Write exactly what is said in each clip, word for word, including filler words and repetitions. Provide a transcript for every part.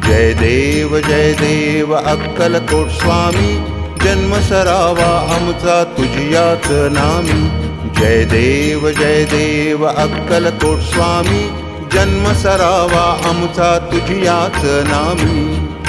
जय देव जय देव अक्कलकोट स्वामी, जन्म सरावा आमचा तुझियाच नामी। जय देव जय देव अक्कलकोट स्वामी, जन्म सरावा आमचा तुझियाच नामी।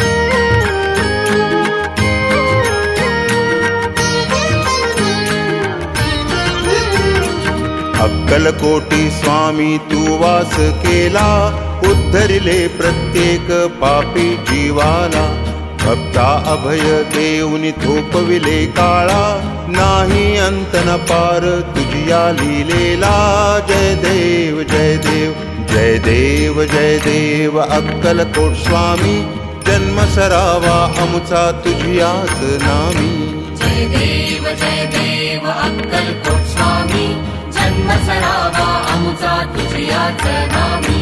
अक्कलकोटी स्वामी तू वास केला, उद्धरिले प्रत्येक पापी जीवाला। भक्ता अभय देऊनी थोपविले काळा, नाही अंत न पार तुझिया लीलेला। जय देव जय देव जय देव जय देव अक्कलकोट स्वामी, जन्म सरावा आमचा तुझियाच नामी। जय देव जय देव अक्कलकोट स्वामी, जन्म सरावा आमचा तुझियाच नामी।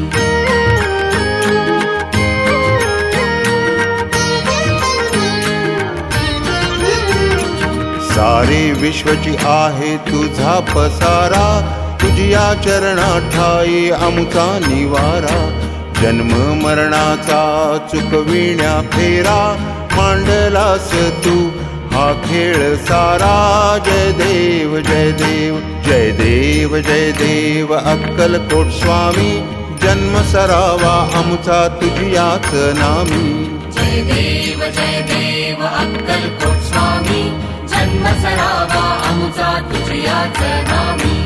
सारे विश्वची आहे तुझा पसारा, तुझिया चरणा ठाई आमचा निवारा। जन्म मरणाचा चुकविण्या फेरा, मांडलास तू हा खेळ सारा। जय देव जय देव जय देव जय देव अक्कलकोट स्वामी, जन्म सरावा आमचा तुझियाच नामी। जय देव जय देव अक्कलकोट स्वामी, जन्म सरावा आमचा तुझियाच नामी।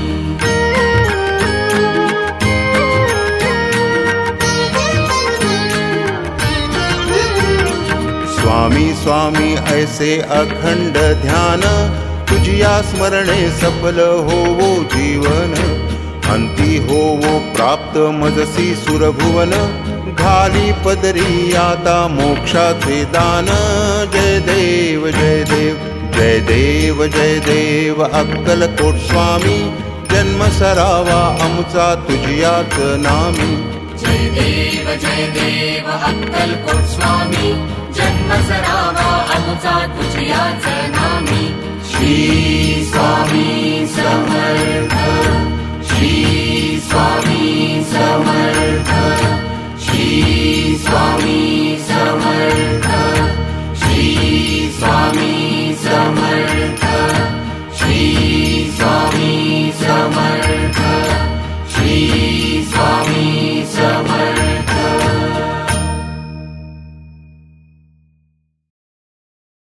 स्वामी स्वामी ऐसे अखंड ध्यान, तुझिया स्मरणे सफल होवो जीवन। अंती होवो प्राप्त मजसी सुरभुवन, घाली पदरी आता मोक्षाचे दान। जय देव जय देव जय देव जय देव अक्कलकोट स्वामी, जन्म सरावा आमचा तुझियाच नामी। जय देव जय देव अक्कलकोट स्वामी, जन्म सरावा आमचा तुझियाच नामी। श्री स्वामी समर्थ, श्री स्वामी समर्थ, श्री स्वामी